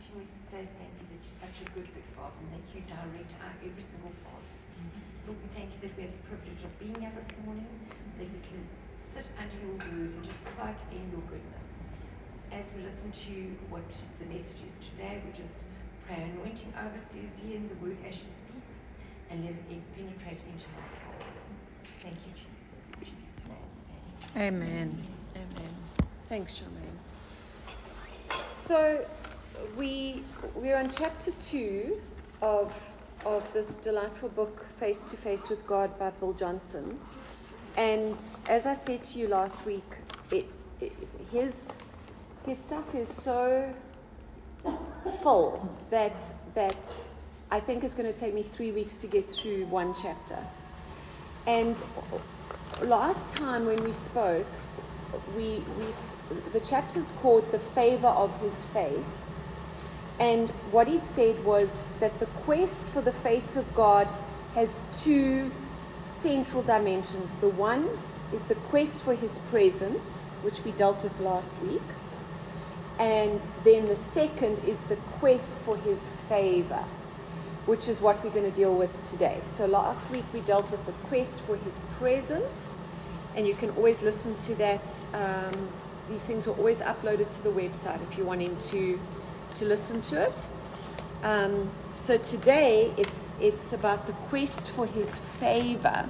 we say thank you that you're such a good, good Father and that you direct our every single path. Lord, we thank you that we have the privilege of being here this morning, that we can sit under your word and just soak in your goodness. As we listen to what the message is today, we just pray anointing over Susie and the word as she speaks, and let it penetrate into our souls. Thank you, Jesus. In Jesus' name. Amen. Amen. Thanks, Charmaine. So we're on chapter 2 of this delightful book, Face to Face with God by Bill Johnson. And as I said to you last week, his stuff is so full that I think it's going to take me 3 weeks to get through one chapter. And last time when we spoke, the chapter's called The Favor of His Face. And what he'd said was that the quest for the face of God has two central dimensions. The one is the quest for his presence, which we dealt with last week. And then the second is the quest for his favor, which is what we're going to deal with today. So last week we dealt with the quest for his presence, and you can always listen to that. These things are always uploaded to the website if you're wanting to listen to it. So today it's about the quest for his favor.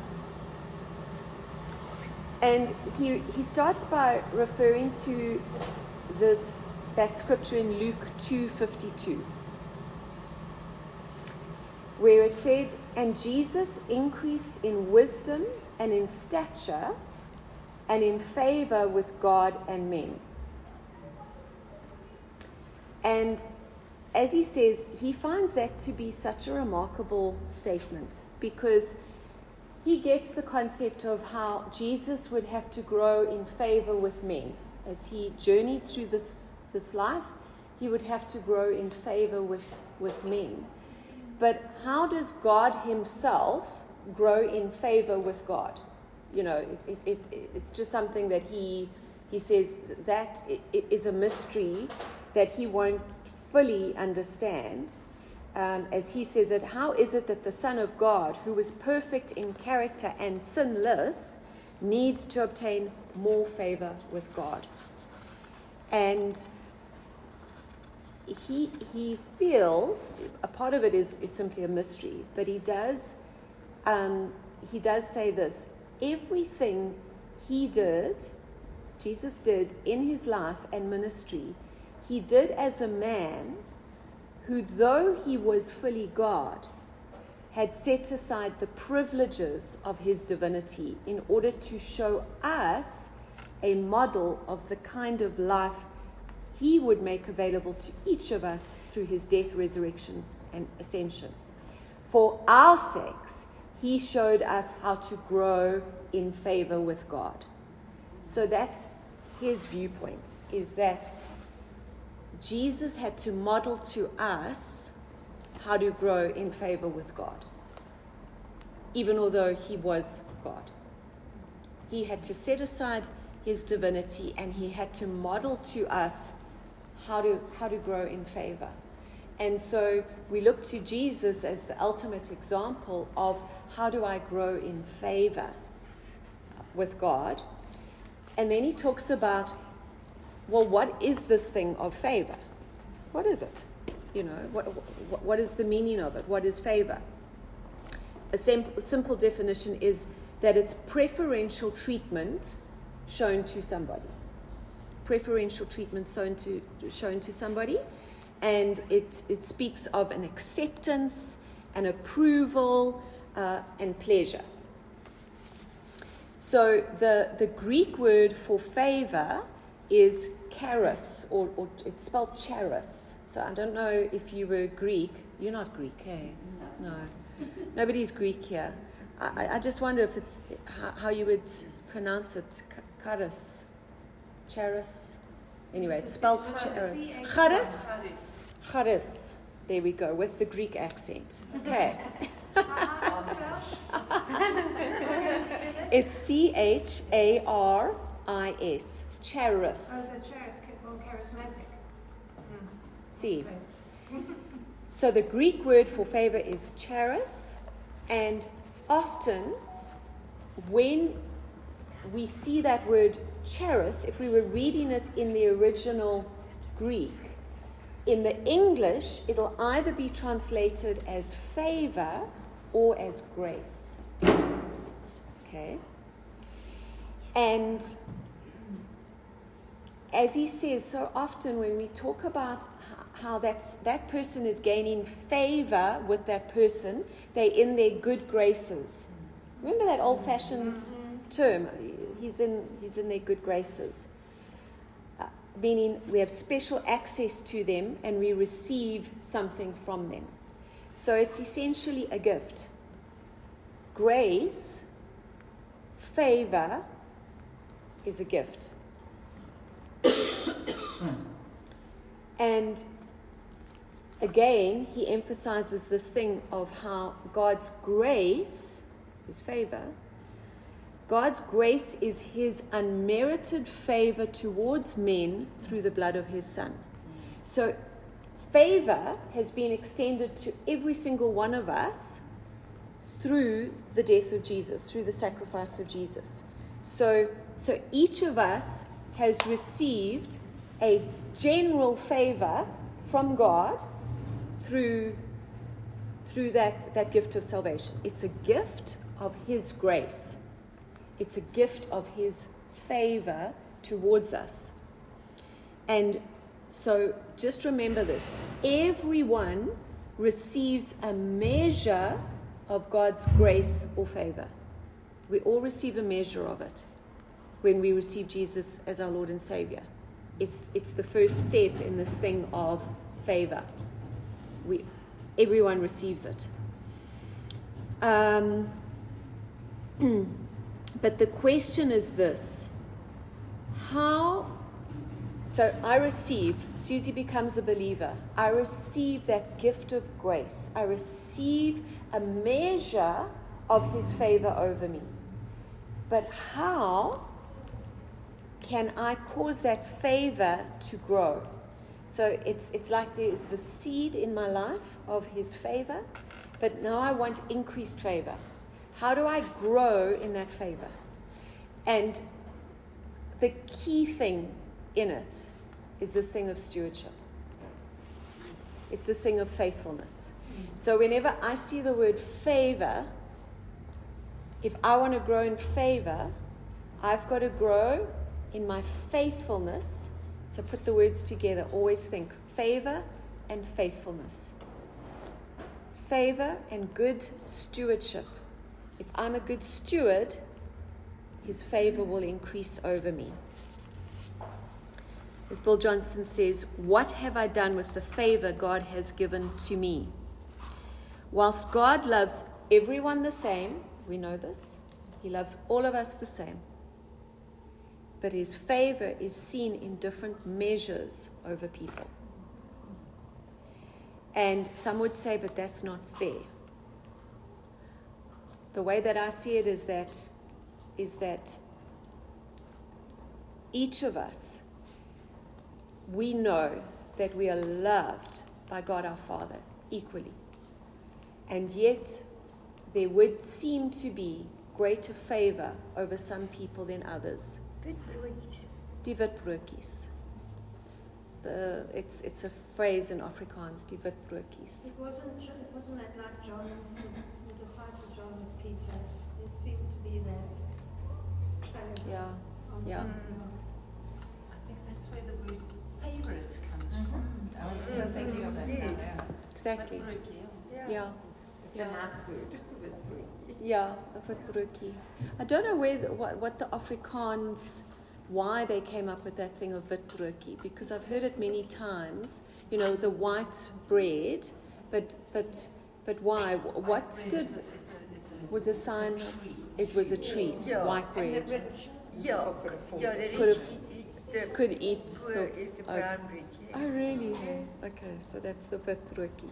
And he starts by referring to that scripture in Luke 2:52, where it said, "And Jesus increased in wisdom and in stature and in favor with God and men." And as he says, he finds that to be such a remarkable statement, because he gets the concept of how Jesus would have to grow in favor with men. As he journeyed through this life, he would have to grow in favor with men. But how does God himself grow in favor with God? You know, it's just something that he says that it is a mystery that he won't fully understand. As he says it, how is it that the Son of God, who was perfect in character and sinless, needs to obtain more favor with God? And he feels, a part of it is simply a mystery, but he does say this: everything Jesus did in his life and ministry, he did as a man who, though he was fully God, had set aside the privileges of his divinity in order to show us a model of the kind of life he would make available to each of us through his death, resurrection, and ascension. For our sakes, he showed us how to grow in favor with God. So that's his viewpoint, is that Jesus had to model to us how to grow in favor with God, even although he was God. He had to set aside his divinity, and he had to model to us how to grow in favor. And so we look to Jesus as the ultimate example of how do I grow in favor with God. And then he talks about, well, what is this thing of favor? What is it? You know, what is the meaning of it? What is favor? A simple definition is that it's preferential treatment shown to somebody. Preferential treatment shown to somebody. And it speaks of an acceptance, an approval, and pleasure. So the Greek word for favor is charis, or it's spelled charis. So I don't know if you were Greek. You're not Greek, eh? No. Nobody's Greek here. I just wonder if it's how you would pronounce it. Charis. Charis. Anyway, it's spelled charis. Charis? Charis. There we go, with the Greek accent. Okay. It's Charis. Charis. Oh, the charis, charismatic. See. Okay. So the Greek word for favor is charis, and often when we see that word charis, if we were reading it in the original Greek, in the English, it'll either be translated as favor or as grace. Okay? And as he says, so often when we talk about how that person is gaining favor with that person, they're in their good graces. Remember that old-fashioned term? He's in their good graces. Meaning we have special access to them and we receive something from them. So it's essentially a gift. Grace, favor, is a gift. And again, he emphasizes this thing of how God's grace, his favor, God's grace is his unmerited favor towards men through the blood of his Son. So favor has been extended to every single one of us through the death of Jesus, through the sacrifice of Jesus. So each of us has received a general favor from God through that gift of salvation. It's a gift of his grace. It's a gift of his favor towards us. And so just remember this. Everyone receives a measure of God's grace or favor. We all receive a measure of it when we receive Jesus as our Lord and Savior. It's the first step in this thing of favor. Everyone receives it. But the question is this: so I receive, Susie becomes a believer. I receive that gift of grace. I receive a measure of his favor over me. But how can I cause that favor to grow? So it's like there's the seed in my life of his favor, but now I want increased favor. How do I grow in that favor? And the key thing in it is this thing of stewardship. It's this thing of faithfulness. So whenever I see the word favor, if I want to grow in favor, I've got to grow in my faithfulness. So put the words together. Always think favor and faithfulness. Favor and good stewardship. If I'm a good steward, his favor will increase over me. As Bill Johnson says, what have I done with the favor God has given to me? Whilst God loves everyone the same, we know this, he loves all of us the same. But his favor is seen in different measures over people. And some would say, but that's not fair. The way that I see it is that each of us, we know that we are loved by God our Father equally. And yet, there would seem to be greater favor over some people than others. Die witbroodjies. It's a phrase in Afrikaans, die witbroodjies. It wasn't that like John, the disciple John and Peter. There seemed to be that favor. Yeah. I think that's where the word favorite comes from. I was still thinking of that now, yeah. Exactly. Yeah. It's a nice word, witbroodjie. Yeah, a witbroodjie. I don't know what the Afrikaans, why they came up with that thing of witbroodjie, because I've heard it many times. You know, the white bread, but why? What did was a sign of it was a treat, white bread. Could eat the brown bread. Oh, really? Yes. Okay, so that's the witbroodjie.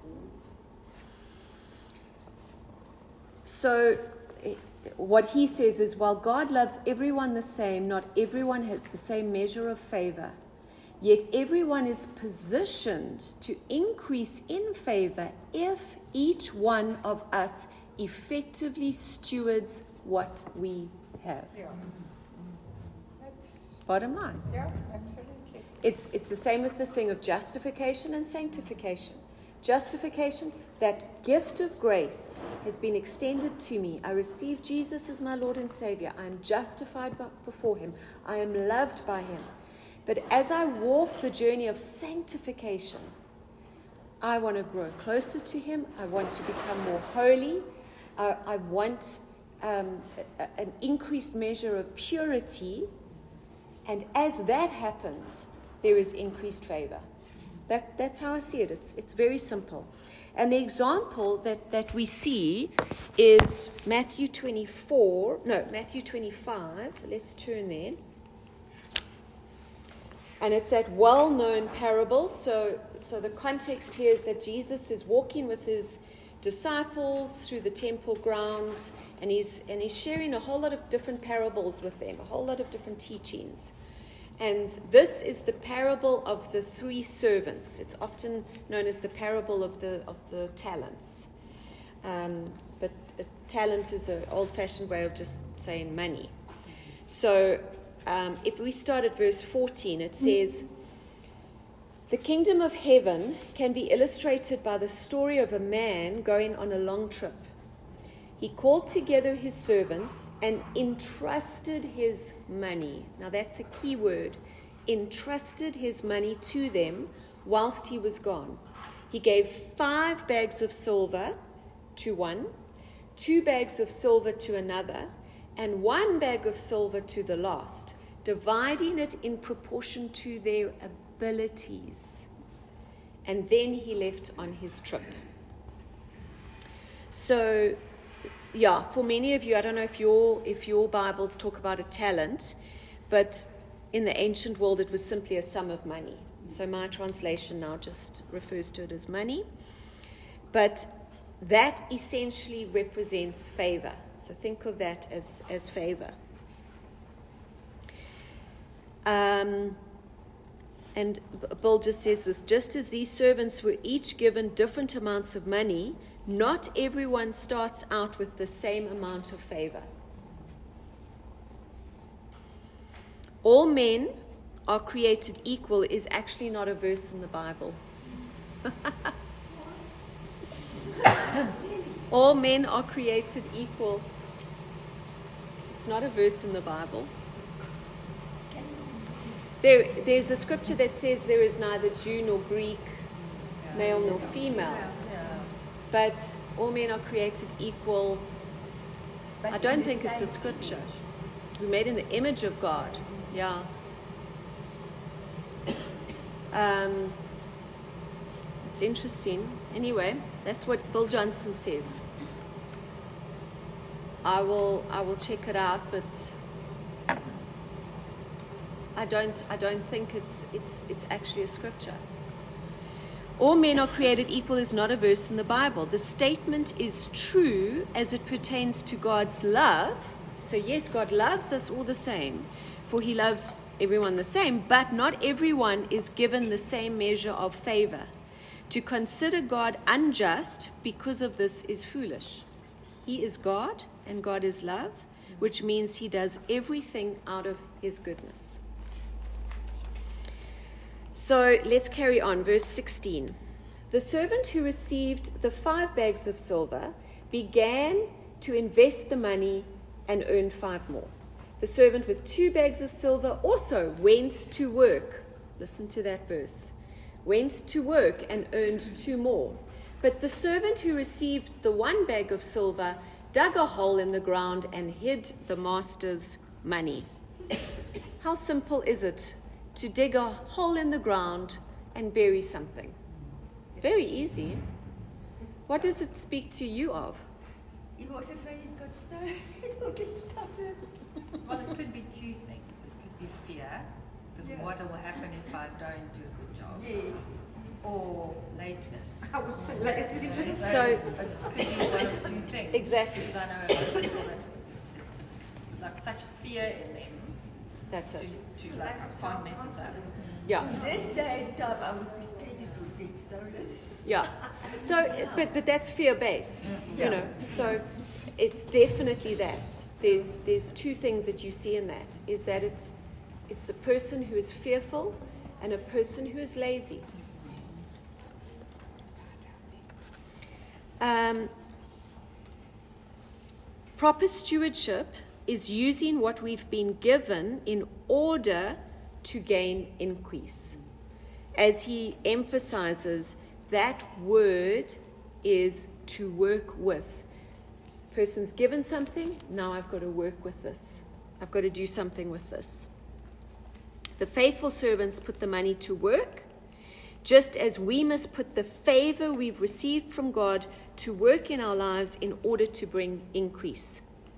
So what he says is, while God loves everyone the same, not everyone has the same measure of favor. Yet everyone is positioned to increase in favor if each one of us effectively stewards what we have. Yeah. Bottom line. Yeah, absolutely. It's the same with this thing of justification and sanctification. Justification, that gift of grace has been extended to me. I receive Jesus as my Lord and Savior. I am justified before Him. I am loved by Him. But as I walk the journey of sanctification, I want to grow closer to Him. I want to become more holy. I want an increased measure of purity. And as that happens, there is increased favor. That's how I see it. It's very simple. And the example that we see is Matthew 25. Let's turn there. And it's that well-known parable. So the context here is that Jesus is walking with His disciples through the temple grounds, and he's sharing a whole lot of different parables with them, a whole lot of different teachings. And this is the parable of the 3 servants. It's often known as the parable of the talents. But a talent is an old-fashioned way of just saying money. So if we start at verse 14, it says, "The kingdom of heaven can be illustrated by the story of a man going on a long trip. He called together his servants and entrusted his money." Now that's a key word. Entrusted his money to them whilst he was gone. He gave 5 bags of silver to one, 2 bags of silver to another, and 1 bag of silver to the last, dividing it in proportion to their abilities. And then he left on his trip. So, yeah, for many of you, I don't know if your Bibles talk about a talent, but in the ancient world it was simply a sum of money. So my translation now just refers to it as money. But that essentially represents favor. So think of that as favor. And Bill just says this: just as these servants were each given different amounts of money, not everyone starts out with the same amount of favor. All men are created equal is actually not a verse in the Bible. All men are created equal. It's not a verse in the Bible. There's a scripture that says there is neither Jew nor Greek, male nor female. But all men are created equal. I don't think it's a scripture. We're made in the image of God. Yeah. It's interesting. Anyway, that's what Bill Johnson says. I will check it out, but I don't think it's actually a scripture. All men are created equal is not a verse in the Bible. The statement is true as it pertains to God's love. So yes, God loves us all the same, for He loves everyone the same, but not everyone is given the same measure of favor. To consider God unjust because of this is foolish. He is God and God is love, which means He does everything out of His goodness. So let's carry on. Verse 16. The servant who received the 5 bags of silver began to invest the money and earned 5 more. The servant with 2 bags of silver also went to work. Listen to that verse. Went to work and earned 2 more. But the servant who received the 1 bag of silver dug a hole in the ground and hid the master's money. How simple is it to dig a hole in the ground and bury something? Very easy. What does it speak to you of? He was afraid it got stuck. It will get stuck in. Well, it could be 2 things. It could be fear, because what will happen if I don't do a good job? Yes. Or laziness. I would say laziness. So So- it could be one of 2 things. Exactly. Because I know a lot of people that there's like such fear in them That's it. To like, I can't mess this up. Yeah. This day and time, I would be scared it would get stolen. Yeah. So, but that's fear-based, you know. So it's definitely that. There's two things that you see in that, is that it's the person who is fearful and a person who is lazy. Proper stewardship is using what we've been given in order to gain increase. As he emphasizes, that word is to work with. Person's given something, now I've got to work with this. I've got to do something with this. The faithful servants put the money to work, just as we must put the favor we've received from God to work in our lives in order to bring increase.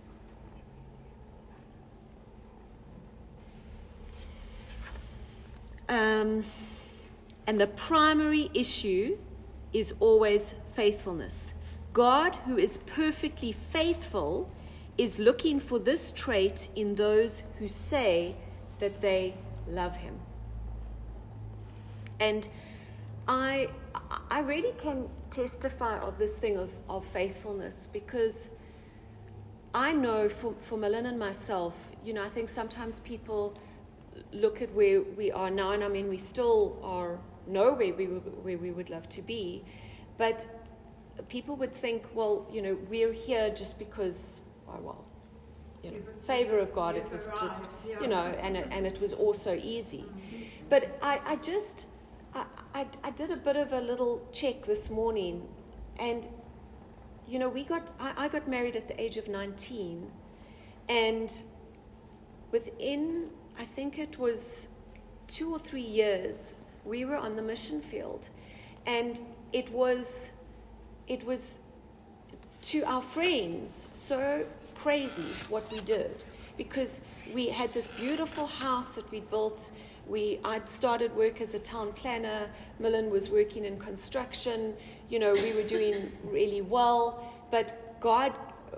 And the primary issue is always faithfulness. God, who is perfectly faithful, is looking for this trait in those who say that they love him. And I really can testify of this thing of faithfulness, because I know for Malin and myself, you know, I think sometimes people look at where we are now, and I mean, we still are nowhere where we would love to be, but people would think, well, you know, we're here just because, oh, well, you know, favor of God, it was just, you know, and it was also easy. But I did a bit of a little check this morning, and, you know, I got married at the age of 19, and within, I think it was 2 or 3 years, we were on the mission field, and it was to our friends so crazy what we did, because we had this beautiful house that we built. I'd started work as a town planner. Millen was working in construction. You know, we were doing really well, but God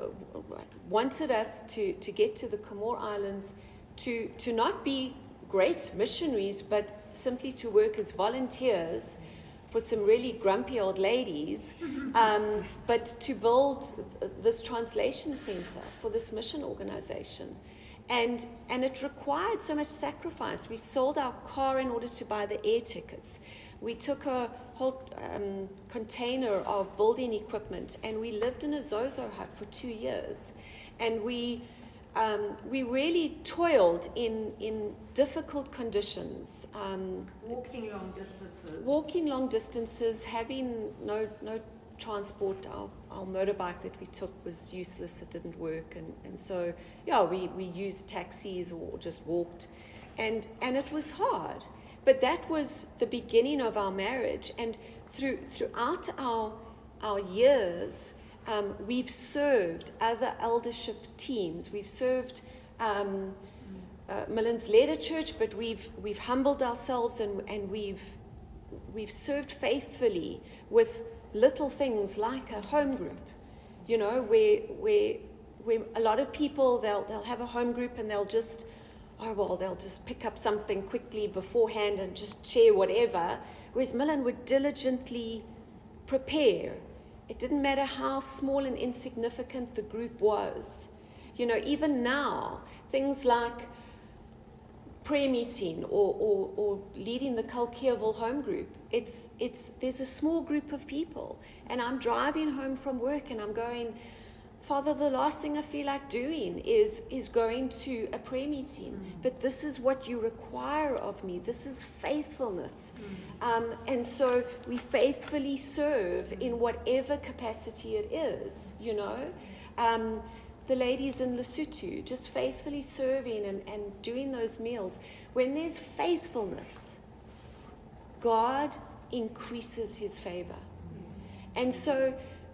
wanted us to get to the Comore Islands, to not be great missionaries, but simply to work as volunteers for some really grumpy old ladies, but to build this translation center for this mission organization. And it required so much sacrifice. We sold our car in order to buy the air tickets. We took a whole container of building equipment, and we lived in a Zozo hut for 2 years. And we really toiled in difficult conditions. Walking long distances. Walking long distances, having no transport. Our motorbike that we took was useless. It didn't work. And so, yeah, we used taxis or just walked. And it was hard. But that was the beginning of our marriage. And throughout our years, we've served other eldership teams. We've served Millen's Leader Church, but we've humbled ourselves, and we've served faithfully with little things like a home group. You know, where a lot of people they'll have a home group and they'll just pick up something quickly beforehand and just share whatever. Whereas Millen would diligently prepare. It didn't matter how small and insignificant the group was. You know, even now, things like prayer meeting or leading the Kalkierville home group, there's a small group of people. And I'm driving home from work and I'm going, Father, the last thing I feel like doing is going to a prayer meeting. But this is what you require of me. This is faithfulness. And so we faithfully serve in whatever capacity it is, you know. The ladies in Lesotho, just faithfully serving and doing those meals. When there's faithfulness, God increases his favor. And so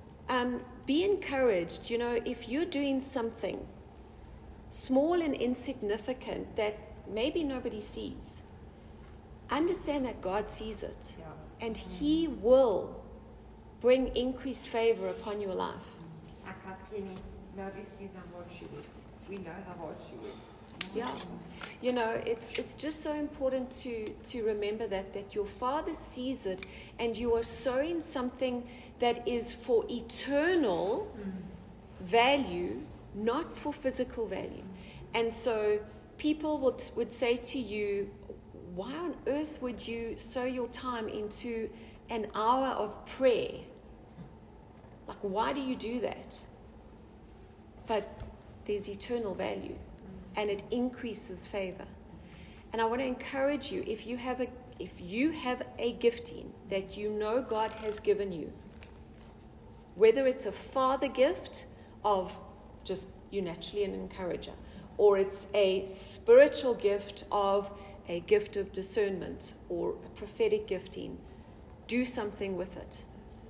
be encouraged, you know, if you're doing something small and insignificant that maybe nobody sees, understand that God sees it. Yeah. And he will bring increased favor upon your life. Nobody sees how hard she works. We know how hard she works. Yeah. You know, it's just so important to remember that your Father sees it, and you are sowing something that is for eternal value, not for physical value. And so people would say to you, why on earth would you sow your time into an hour of prayer? Like, why do you do that? But there's eternal value, and it increases favor. And I want to encourage you, if you have a gifting that you know God has given you, whether it's a father gift of just you naturally an encourager, or it's a spiritual gift of a gift of discernment or a prophetic gifting, do something with it.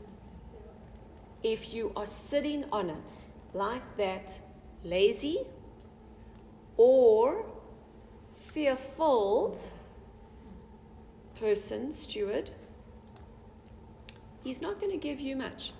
If you are sitting on it like that lazy or fear-filled person, steward, he's not going to give you much.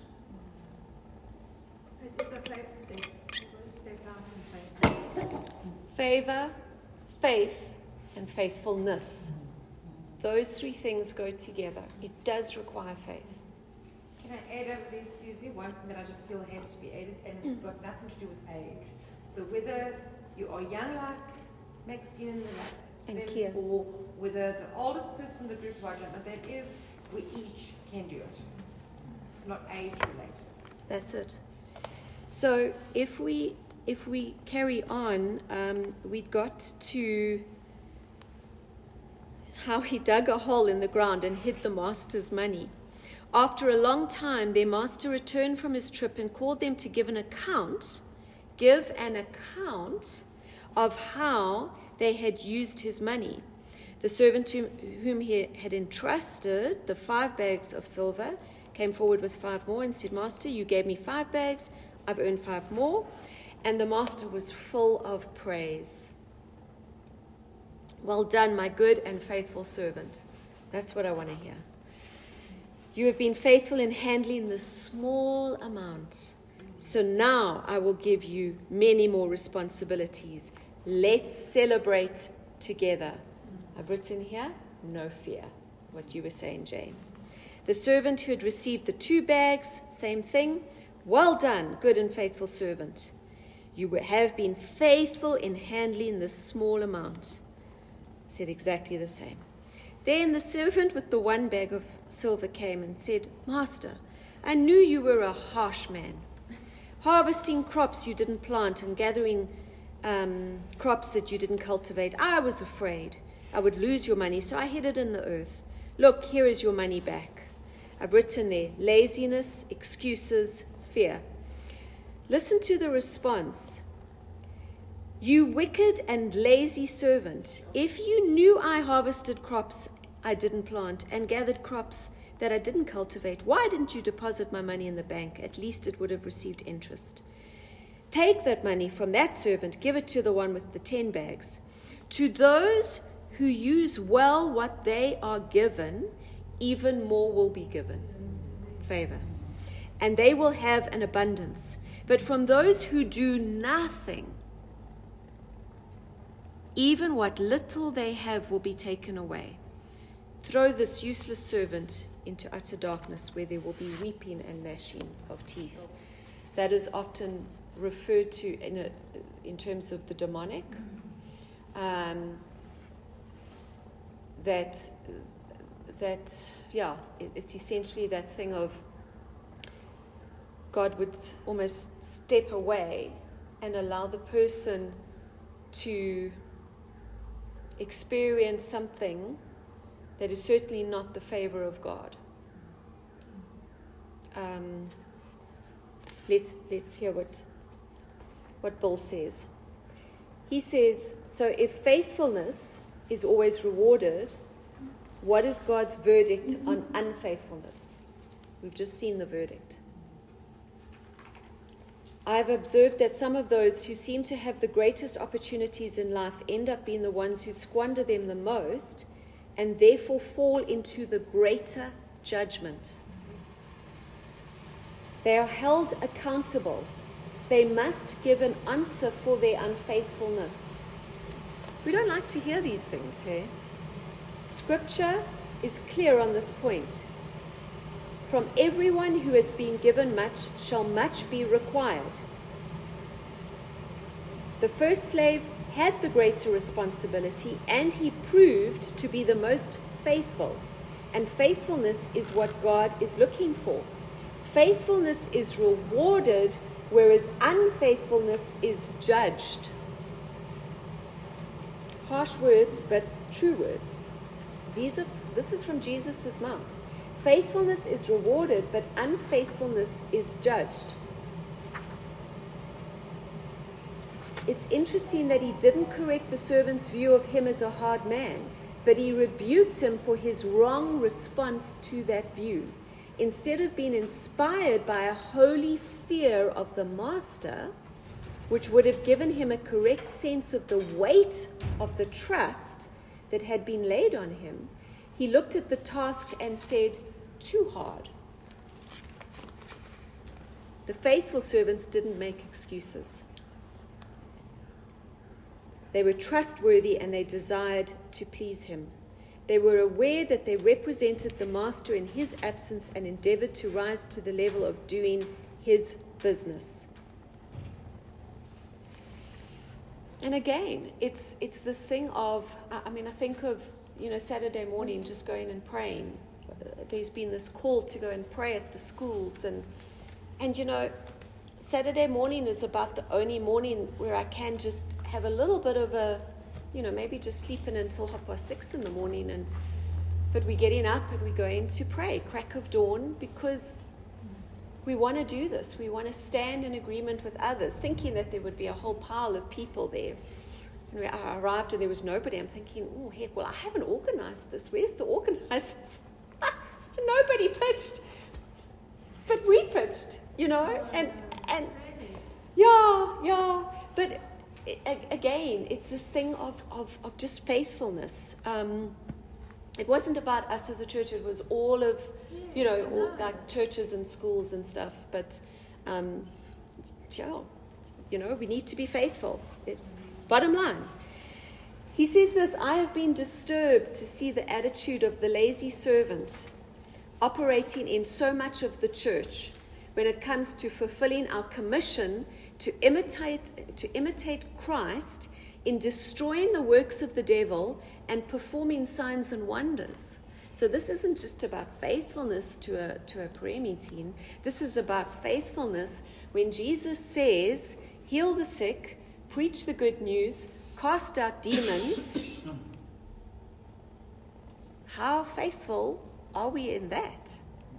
It is a faith step. You've got to step out in faith. Favor, faith, and faithfulness. Those three things go together. It does require faith. Can I add over there, Susie, one thing that I just feel has to be added, and it's got nothing to do with age. So whether you are young like Maxine And them, Kia. or whether the oldest person in the group, I don't know, that is, we each can do it. It's not age related. That's it. So if we carry on, we got to how he dug a hole in the ground and hid the master's money. After a long time, their master returned from his trip and called them to give an account of how they had used his money. The servant whom he had entrusted the 5 bags of silver came forward with 5 more and said, Master, you gave me 5 bags, I've earned 5 more. And the master was full of praise. Well done, my good and faithful servant. That's what I want to hear. You have been faithful in handling the small amount. So now I will give you many more responsibilities. Let's celebrate together. I've written here, no fear, what you were saying, Jane. The servant who had received the 2 bags, same thing. Well done, good and faithful servant. You have been faithful in handling the small amount. Said exactly the same. Then the servant with the 1 bag of silver came and said, Master, I knew you were a harsh man, harvesting crops you didn't plant and gathering crops that you didn't cultivate. I was afraid I would lose your money, so I hid it in the earth. Look, here is your money back. I've written there, laziness, excuses, fear. Listen to the response. You wicked and lazy servant, if you knew I harvested crops I didn't plant and gathered crops that I didn't cultivate, why didn't you deposit my money in the bank? At least it would have received interest. Take that money from that servant, give it to the one with the 10 bags. To those who use well what they are given, even more will be given. Favor. And they will have an abundance. But from those who do nothing, even what little they have will be taken away. Throw this useless servant into utter darkness where there will be weeping and gnashing of teeth. That is often referred to in terms of the demonic. It's essentially that thing of God would almost step away and allow the person to experience something that is certainly not the favor of God. Let's hear what Bill says. He says, so if faithfulness is always rewarded, what is God's verdict on unfaithfulness? We've just seen the verdict. I've observed that some of those who seem to have the greatest opportunities in life end up being the ones who squander them the most and therefore fall into the greater judgment. They are held accountable. They must give an answer for their unfaithfulness. We don't like to hear these things, hey? Scripture is clear on this point. From everyone who has been given much shall much be required. The first slave had the greater responsibility, and he proved to be the most faithful. And faithfulness is what God is looking for. Faithfulness is rewarded, whereas unfaithfulness is judged. Harsh words, but true words. This is from Jesus' mouth. Faithfulness is rewarded, but unfaithfulness is judged. It's interesting that he didn't correct the servant's view of him as a hard man, but he rebuked him for his wrong response to that view. Instead of being inspired by a holy fear of the master, which would have given him a correct sense of the weight of the trust that had been laid on him, he looked at the task and said, "Too hard." The faithful servants didn't make excuses. They were trustworthy and they desired to please him. They were aware that they represented the master in his absence and endeavored to rise to the level of doing his business. And again, it's this thing of, I think of, Saturday morning just going and praying. There's been this call to go and pray at the schools. And Saturday morning is about the only morning where I can just have a little bit of a, maybe just sleeping until 6:30 in the morning. But we're getting up and we're going to pray, crack of dawn, because we want to do this. We want to stand in agreement with others, thinking that there would be a whole pile of people there. And I arrived and there was nobody. I'm thinking, oh, heck, well, I haven't organized this. Where's the organizers? Nobody pitched. But we pitched, and yeah. But again, it's this thing of just faithfulness. It wasn't about us as a church. It was all of, all, like churches and schools and stuff. But, we need to be faithful. Bottom line. He says this, "I have been disturbed to see the attitude of the lazy servant operating in so much of the church when it comes to fulfilling our commission to imitate Christ in destroying the works of the devil and performing signs and wonders." So this isn't just about faithfulness to a prayer meeting. This is about faithfulness when Jesus says, heal the sick, preach the good news, cast out demons. How faithful are we in that?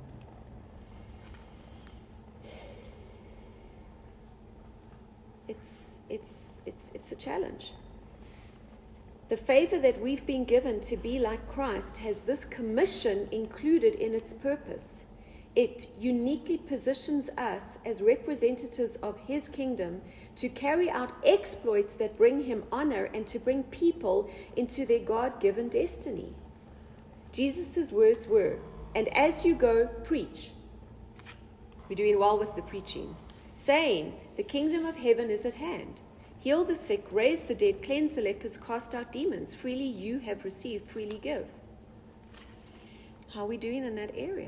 It's a challenge. The favor that we've been given to be like Christ has this commission included in its purpose. It uniquely positions us as representatives of his kingdom to carry out exploits that bring him honor and to bring people into their God-given destiny. Jesus' words were, "And as you go, preach." We're doing well with the preaching. Saying, "The kingdom of heaven is at hand. Heal the sick, raise the dead, cleanse the lepers, cast out demons. Freely you have received, freely give." How are we doing in that area?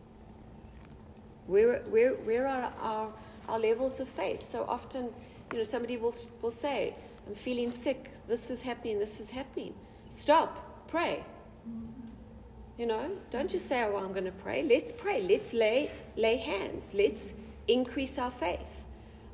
Where are our levels of faith? So often, somebody will say, "I'm feeling sick, this is happening. Stop, pray." Don't just say, "Oh, well, I'm going to pray." Let's pray. Let's lay hands. Let's increase our faith.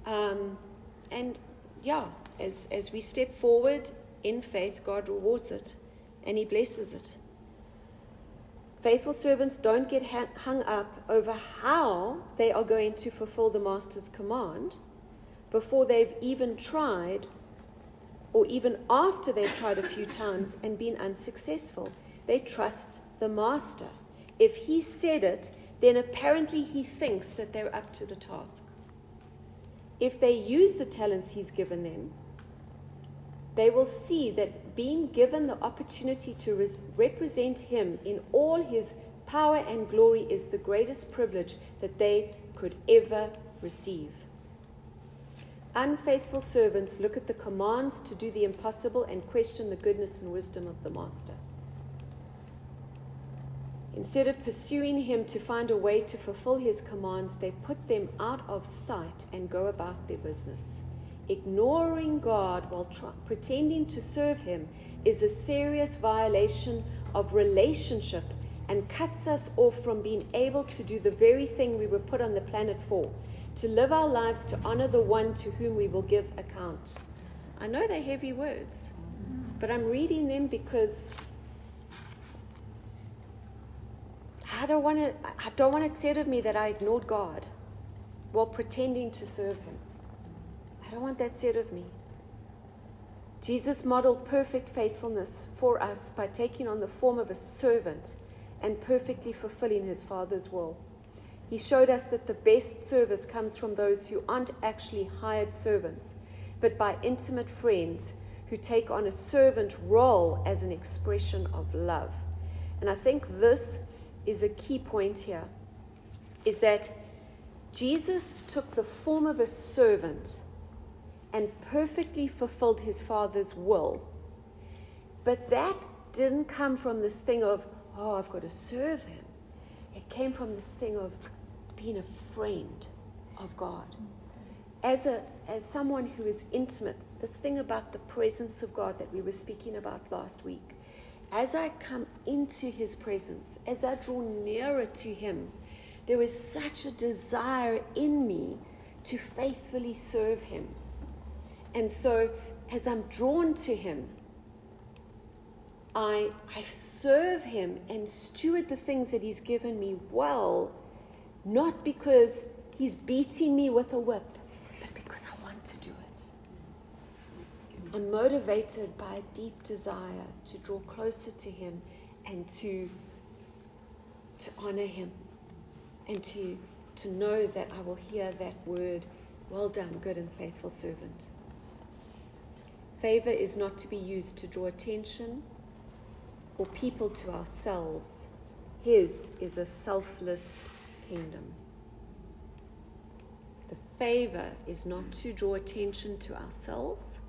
As we step forward in faith, God rewards it and he blesses it. Faithful servants don't get hung up over how they are going to fulfill the master's command before they've even tried, or even after they've tried a few times and been unsuccessful. They trust the master. If he said it, then apparently he thinks that they're up to the task. If they use the talents he's given them, they will see that being given the opportunity to represent him in all his power and glory is the greatest privilege that they could ever receive. unfaithful servants look at the commands to do the impossible and question the goodness and wisdom of the master. Instead of pursuing him to find a way to fulfill his commands, they put them out of sight and go about their business. Ignoring God while pretending to serve him is a serious violation of relationship and cuts us off from being able to do the very thing we were put on the planet for, to live our lives to honor the one to whom we will give account. I know they're heavy words, but I'm reading them because I don't want it said of me that I ignored God while pretending to serve him. I don't want that said of me. Jesus modeled perfect faithfulness for us by taking on the form of a servant and perfectly fulfilling his Father's will. He showed us that the best service comes from those who aren't actually hired servants, but by intimate friends who take on a servant role as an expression of love. And I think this is a key point here, is that Jesus took the form of a servant and perfectly fulfilled his Father's will. But that didn't come from this thing of, oh, I've got to serve him. It came from this thing of being a friend of God. As someone who is intimate, this thing about the presence of God that we were speaking about last week, as I come into his presence, as I draw nearer to him, there is such a desire in me to faithfully serve him. And so as I'm drawn to him, I serve him and steward the things that he's given me well, not because he's beating me with a whip, but because I want to do it. I'm motivated by a deep desire to draw closer to him and to honor him and to know that I will hear that word, well done, good and faithful servant. Favor is not to be used to draw attention or people to ourselves. His is a selfless kingdom. The favor is not to draw attention to ourselves.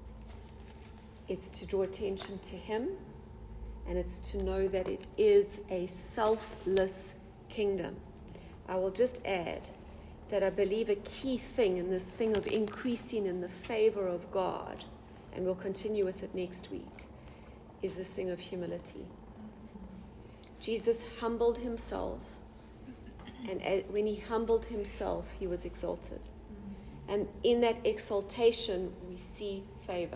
It's to draw attention to him, and it's to know that it is a selfless kingdom. I will just add that I believe a key thing in this thing of increasing in the favor of God, and we'll continue with it next week, is this thing of humility. Jesus humbled himself, and when he humbled himself, he was exalted. And in that exaltation, we see favor.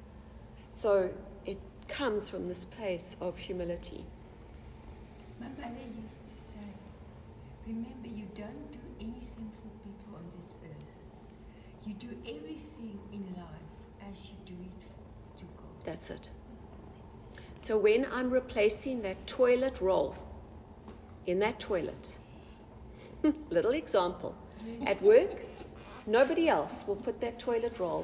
So it comes from this place of humility. My mother used to say, remember, you don't do anything for people on this earth. You do everything in life as you do it to God. That's it. So when I'm replacing that toilet roll in that toilet, little example, at work, nobody else will put that toilet roll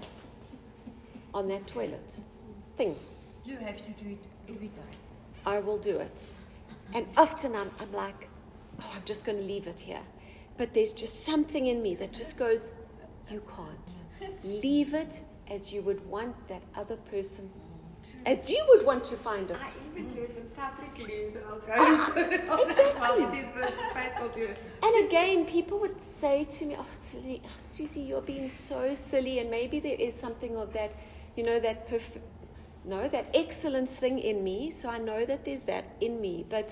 on that toilet thing. You have to do it every time. I will do it. And often I'm like, oh, I'm just going to leave it here. But there's just something in me that just goes, you can't. Leave it as you would want that other person, as you would want to find it. I even do it publicly, that I'll go and put it on Exactly. while there's a space, I'll do it. And again, people would say to me, oh, silly, oh, Susie, you're being so silly. And maybe there is something of that, that that excellence thing in me. So I know that there's that in me. But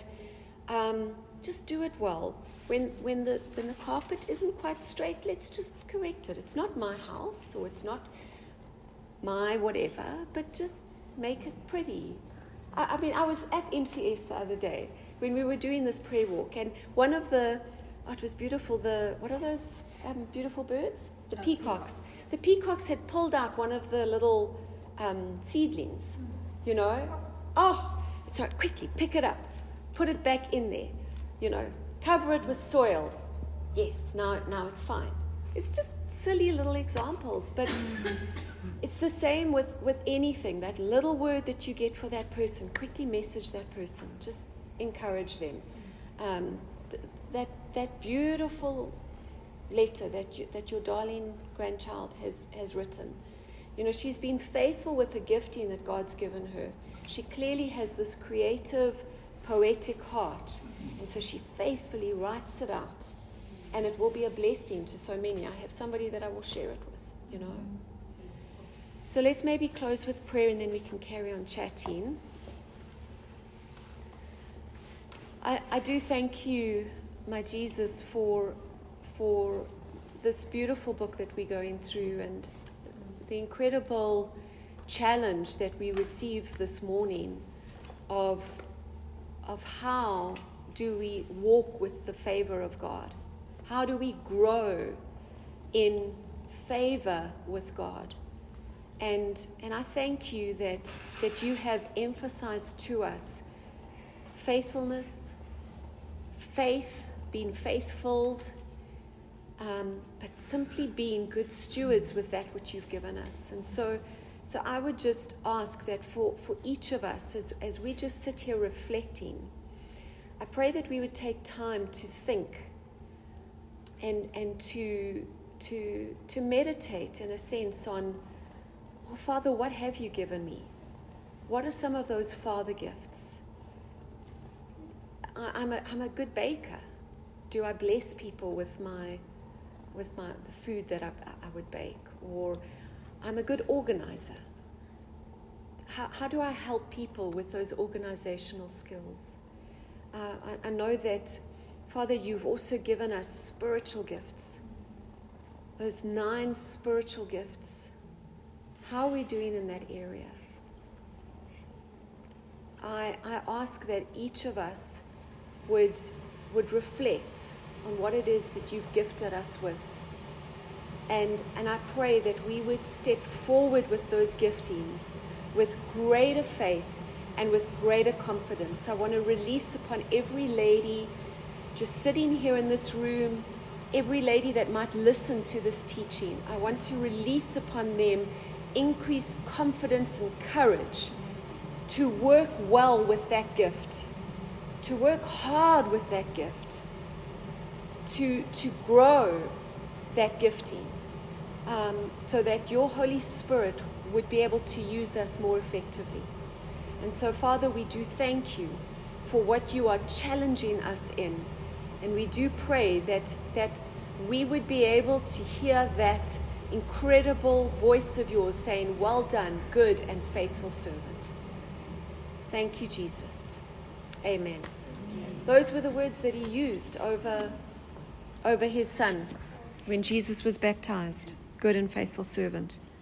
just do it well. When the carpet isn't quite straight, let's just correct it. It's not my house, or it's not my whatever, but just make it pretty. I mean, I was at MCS the other day when we were doing this prayer walk, and one of it was beautiful, what are those beautiful birds? The peacocks. The peacocks had pulled out one of the little seedlings, Oh, sorry, quickly, pick it up, put it back in there, cover it with soil. Yes, now it's fine. It's just silly little examples, but it's the same with anything. That little word that you get for that person, quickly message that person. Just encourage them. That beautiful letter that your darling grandchild has written. You know, she's been faithful with the gifting that God's given her. She clearly has this creative, poetic heart, and so she faithfully writes it out, and it will be a blessing to so many. I have somebody that I will share it with, you know. So let's maybe close with prayer, and then we can carry on chatting. I do thank you, my Jesus, for this beautiful book that we're going through, and the incredible challenge that we received this morning of how do we walk with the favor of God? How do we grow in favor with God? And I thank you that you have emphasized to us faithfulness, faith, being faithful, but simply being good stewards with that which you've given us. And so I would just ask that for each of us, as we just sit here reflecting, I pray that we would take time to think and to meditate, in a sense, on, well, Father, what have you given me? What are some of those Father gifts? I'm a good baker. Do I bless people with the food that I would bake? Or I'm a good organizer. How do I help people with those organizational skills? I know that, Father, you've also given us spiritual gifts. Those 9 spiritual gifts. How are we doing in that area? I ask that each of us would reflect on what it is that you've gifted us with. And I pray that we would step forward with those giftings with greater faith and with greater confidence. I want to release upon every lady just sitting here in this room, every lady that might listen to this teaching. I want to release upon them increased confidence and courage to work well with that gift, to work hard with that gift, to grow that gifting, so that your Holy Spirit would be able to use us more effectively. And so, Father, we do thank you for what you are challenging us in. And we do pray that we would be able to hear that incredible voice of yours saying, well done, good and faithful servant. Thank you, Jesus. Amen. Those were the words that he used over his son when Jesus was baptized. Good and faithful servant.